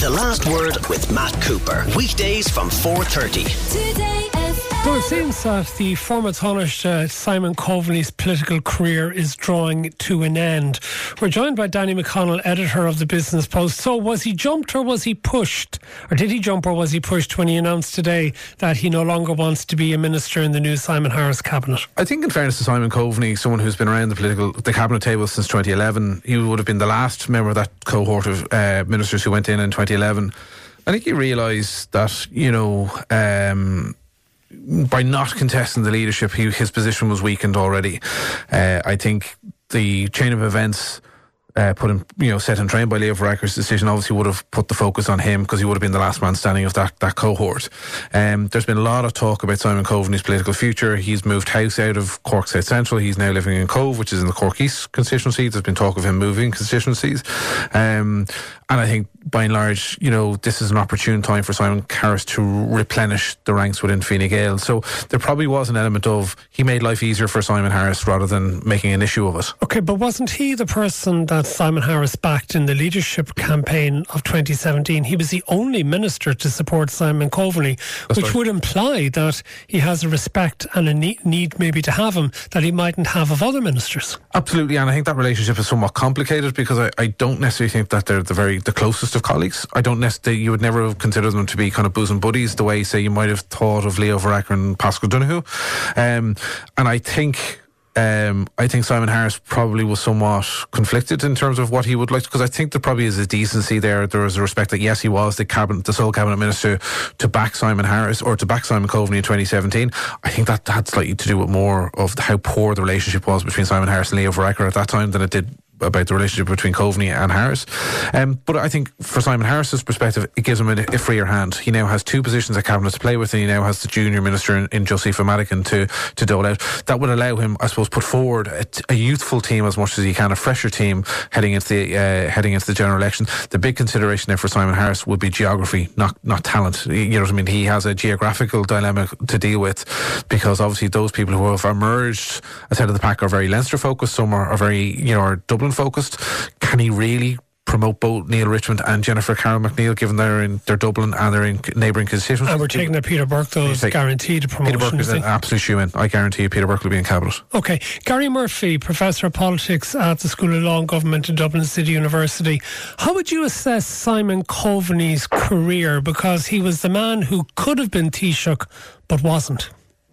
The Last Word with Matt Cooper. Weekdays from 4:30. Today FM. So it seems that the former Taoiseach Simon Coveney's political career is drawing to an end. We're joined by Danny McConnell, editor of the Business Post. So was he jumped or was he pushed? Or did he jump or was he pushed when he announced today that he no longer wants to be a minister in the new Simon Harris cabinet? I think in fairness to Simon Coveney, someone who's been around the cabinet table since 2011, he would have been the last member of that cohort of ministers who went in 2011. I think he realised that, by not contesting the leadership, his position was weakened already. I think the chain of events put him, set and trained by Leo Varadkar's decision obviously would have put the focus on him because he would have been the last man standing of that cohort. There's been a lot of talk about Simon Coveney's political future. He's moved house out of Cork South Central. He's now living in Cove, which is in the Cork East constituency. There's been talk of him moving constituencies. And I think, by and large, this is an opportune time for Simon Harris to replenish the ranks within Fine Gael. So there probably was an element of he made life easier for Simon Harris rather than making an issue of it. Okay, but wasn't he the person that Simon Harris backed in the leadership campaign of 2017? He was the only minister to support Simon Coveney, which would imply that he has a respect and a need maybe to have him that he mightn't have of other ministers. Absolutely, and I think that relationship is somewhat complicated because I don't necessarily think that they're the closest of colleagues. I don't necessarily, you would never have considered them to be kind of bosom buddies the way, say, you might have thought of Leo Varadkar and Paschal Donoghue. And I think Simon Harris probably was somewhat conflicted in terms of what he would like, because I think there probably is a decency there. There is a respect that yes, he was the sole cabinet minister to back Simon Harris or to back Simon Coveney in 2017. I think that had slightly to do with more of how poor the relationship was between Simon Harris and Leo Varadkar at that time than it did about the relationship between Coveney and Harris. But I think for Simon Harris's perspective, it gives him a freer hand. He now has two positions at cabinet to play with, and he now has the junior minister in Josepha Madigan to dole out. That would allow him, I suppose, put forward a youthful team as much as he can, a fresher team heading into the general election. The big consideration there for Simon Harris would be geography, not talent. You know what I mean? He has a geographical dilemma to deal with because obviously those people who have emerged as head of the pack are very Leinster focused. Some are very are Dublin focused. Can he really promote both Neil Richmond and Jennifer Carroll McNeil, given they're Dublin and they're in neighbouring constituencies? And we're taking that Peter Burke, though, is guaranteed a promotion. Peter Burke is an absolute shoe-in. I guarantee you Peter Burke will be in cabinet. Okay. Gary Murphy, Professor of Politics at the School of Law and Government at Dublin City University. How would you assess Simon Coveney's career? Because he was the man who could have been Taoiseach but wasn't.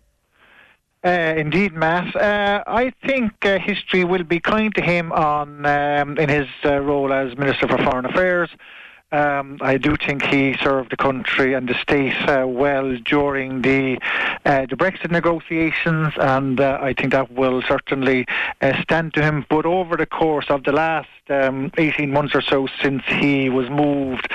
Indeed, Matt. I think history will be kind to him in his role as Minister for Foreign Affairs. I do think he served the country and the state well during the Brexit negotiations, and I think that will certainly stand to him. But over the course of the last 18 months or so since he was moved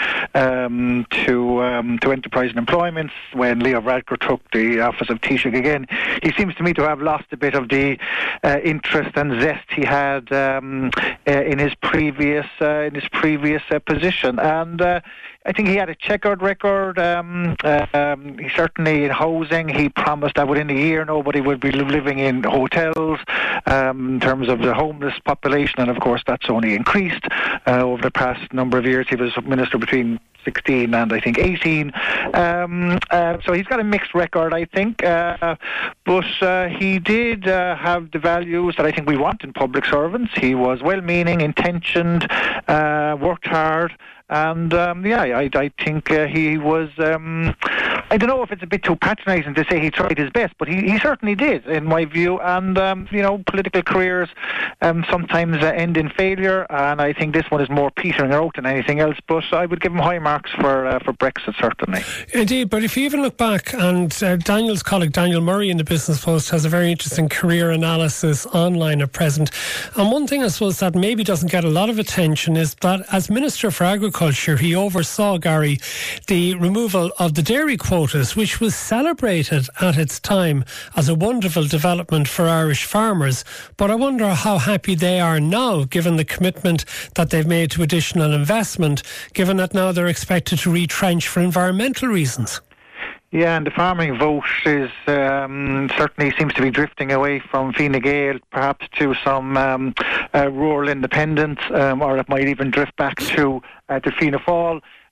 to Enterprise and Employment, when Leo Varadkar took the office of Taoiseach again, he seems to me to have lost a bit of the interest and zest he had in his previous position. And I think he had a checkered record. He certainly, in housing, he promised that within a year nobody would be living in hotels in terms of the homeless population, and of course that's only increased over the past number of years. He was minister between 16 and I think 18. So he's got a mixed record, I think. But he did have the values that I think we want in public servants. He was well-meaning, intentioned, worked hard. And I think he was. I don't know if it's a bit too patronising to say he tried his best, but he certainly did, in my view. And political careers sometimes end in failure, and I think this one is more petering out than anything else. But I would give him high marks for Brexit, certainly. Indeed, but if you even look back, and Daniel's colleague Daniel Murray in the Business Post has a very interesting career analysis online at present. And one thing I suppose that maybe doesn't get a lot of attention is that as Minister for Agriculture, he oversaw, Gary, the removal of the dairy quotas, which was celebrated at its time as a wonderful development for Irish farmers. But I wonder how happy they are now, given the commitment that they've made to additional investment, given that now they're expected to retrench for environmental reasons. Yeah, and the farming vote is certainly seems to be drifting away from Fine Gael, perhaps to some rural independence, or it might even drift back to Fianna Fáil.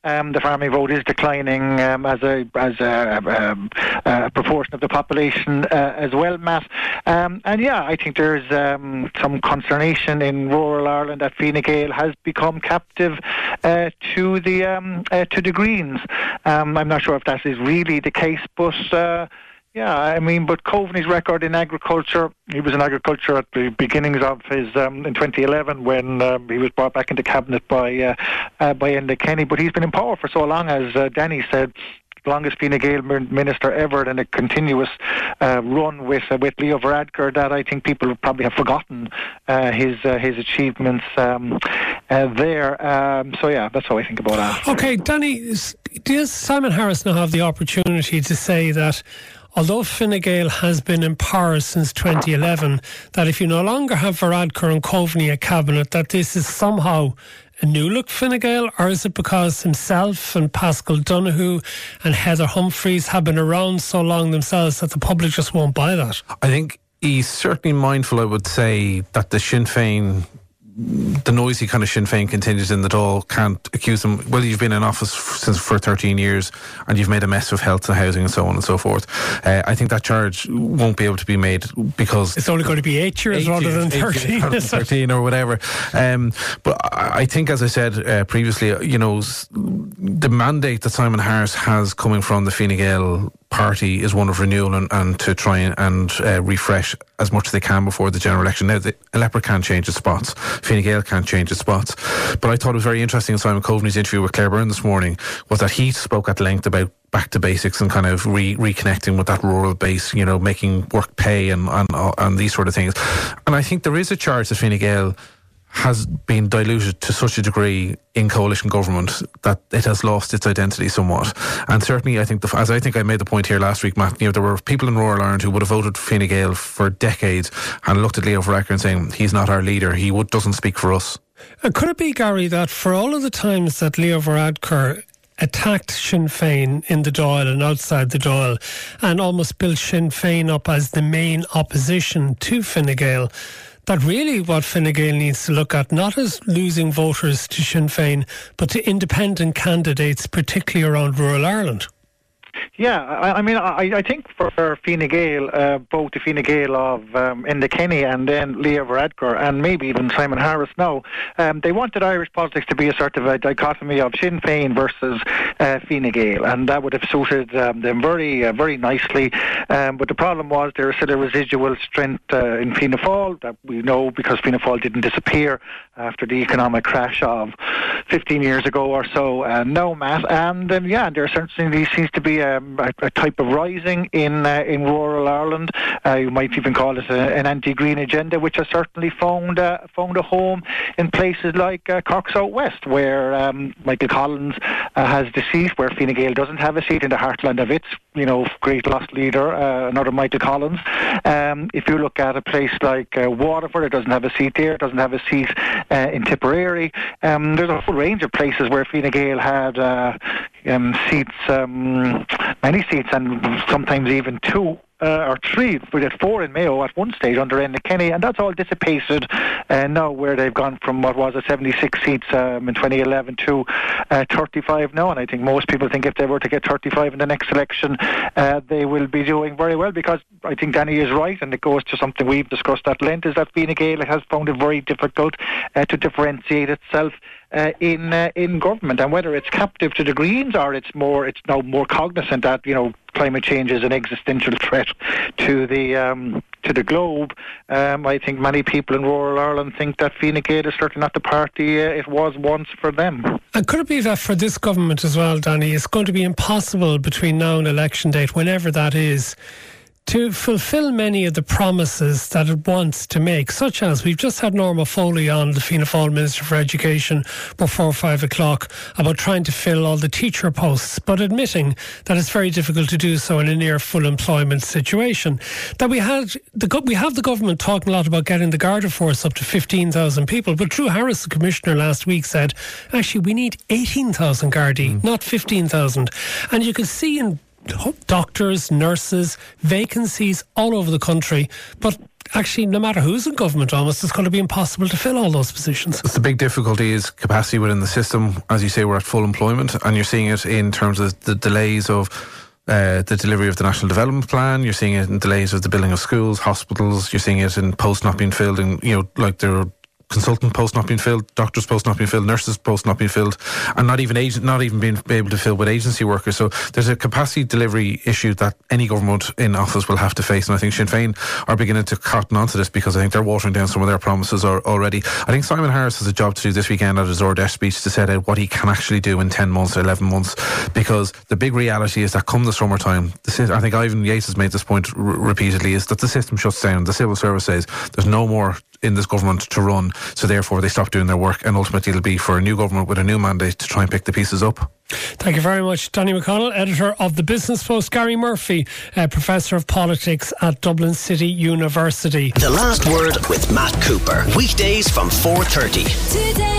the farming vote is declining as a proportion of the population as well, Matt. I think there's some consternation in rural Ireland that Fine Gael has become captive to the Greens. I'm not sure if that is really the case, but but Coveney's record in agriculture, he was in agriculture at the beginnings of his, in 2011 when he was brought back into cabinet by Enda Kenny, but he's been in power for so long, as Danny said, the longest Fine Gael minister ever, in a continuous run with Leo Varadkar, that I think people probably have forgotten his achievements there. That's how I think about that. Okay, Danny, does Simon Harris now have the opportunity to say that although Fine Gael has been in power since 2011, that if you no longer have Varadkar and Coveney at cabinet, that this is somehow a new look Fine Gael, or is it because himself and Pascal Donoghue and Heather Humphreys have been around so long themselves that the public just won't buy that? I think he's certainly mindful, I would say, that the Sinn Féin, the noisy kind of Sinn Féin contingent in the Dáil can't accuse them. Well, you've been in office for 13 years and you've made a mess of health and housing and so on and so forth. I think that charge won't be able to be made because it's only going to be 8 years rather than 13. 13 or whatever. But I think, as I said previously, the mandate that Simon Harris has coming from the Fine Gael party is one of renewal and to try and refresh as much as they can before the general election. Now, the Leopard can't change its spots. Fine Gael can't change its spots. But I thought it was very interesting in Simon Coveney's interview with Claire Byrne this morning was that he spoke at length about back to basics and kind of reconnecting with that rural base, making work pay and these sort of things. And I think there is a charge that Fine Gael has been diluted to such a degree in coalition government that it has lost its identity somewhat. And certainly I think, as I think I made the point here last week, Matt, there were people in rural Ireland who would have voted Fine Gael for decades and looked at Leo Varadkar and saying, he's not our leader, he doesn't speak for us. And could it be, Gary, that for all of the times that Leo Varadkar attacked Sinn Féin in the Dáil and outside the Dáil and almost built Sinn Féin up as the main opposition to Fine Gael, that really what Fine Gael needs to look at, not as losing voters to Sinn Féin, but to independent candidates, particularly around rural Ireland? Yeah, I think for Fine Gael, both the Fine Gael of Enda Kenny and then Leo Varadkar and maybe even Simon Harris now, they wanted Irish politics to be a sort of a dichotomy of Sinn Féin versus Fine Gael, and that would have suited them very, very nicely. But the problem was there is still a residual strength in Fianna Fáil that we know, because Fianna Fáil didn't disappear after the economic crash of 15 years ago or so. No, Matt, and there certainly seems to be a type of rising in rural Ireland. You might even call it an anti-green agenda, which has certainly found a home in places like Cork South West, where Michael Collins has the seat, where Fine Gael doesn't have a seat in the heartland of its great lost leader, another Michael Collins. If you look at a place like Waterford, it doesn't have a seat there. It doesn't have a seat in Tipperary. There's a whole range of places where Fine Gael had seats, many seats, and sometimes even two or three. We had 4 in Mayo at one stage under Enda Kenny, and that's all dissipated now, where they've gone from what was 76 seats in 2011 to 35 now. And I think most people think if they were to get 35 in the next election, they will be doing very well, because I think Danny is right, and it goes to something we've discussed at length, is that Fine Gael has found it very difficult to differentiate itself in government, and whether it's captive to the Greens or it's now more cognizant that climate change is an existential threat to the globe. I think many people in rural Ireland think that Fine Gael is certainly not the party it was once for them. And could it be that for this government as well, Danny, it's going to be impossible between now and election date, whenever that is, to fulfil many of the promises that it wants to make, such as we've just had Norma Foley on, the Fianna Fáil Minister for Education, before 5 o'clock, about trying to fill all the teacher posts, but admitting that it's very difficult to do so in a near full employment situation. That we have the government talking a lot about getting the Garda force up to 15,000 people, but Drew Harris, the Commissioner, last week said, actually we need 18,000 Gardaí, not 15,000. And you can see in doctors, nurses, vacancies all over the country, but actually, no matter who's in government, almost it's going to be impossible to fill all those positions. The big difficulty is capacity within the system. As you say, we're at full employment, and you're seeing it in terms of the delays of the delivery of the National Development Plan. You're seeing it in delays of the building of schools, hospitals. You're seeing it in posts not being filled, and like there are consultant posts not being filled, doctors posts not being filled, nurses posts not being filled, and not even being able to fill with agency workers. So there's a capacity delivery issue that any government in office will have to face, and I think Sinn Féin are beginning to cotton onto this, because I think they're watering down some of their promises already. I think Simon Harris has a job to do this weekend at his Ardèche speech to set out what he can actually do in 10 months or 11 months, because the big reality is that come the summertime, I think Ivan Yates has made this point repeatedly, is that the system shuts down. The civil service says there's no more in this government to run, so therefore they stop doing their work, and ultimately it'll be for a new government with a new mandate to try and pick the pieces up. Thank you very much, Danny McConnell, editor of The Business Post. Gary Murphy, Professor of Politics at Dublin City University. The Last Word with Matt Cooper. Weekdays from 4:30.